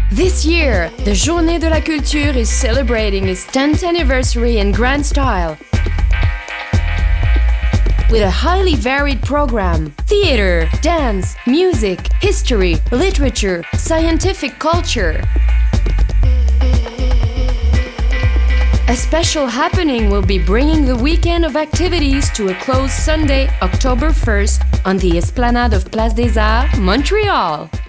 This year, the Journée de la Culture is celebrating its 10th anniversary in grand style. With a highly varied program: theater, dance, music, history, literature, scientific culture. A special happening will be bringing the weekend of activities to a close Sunday, October 1st, on the Esplanade of Place des Arts, Montreal.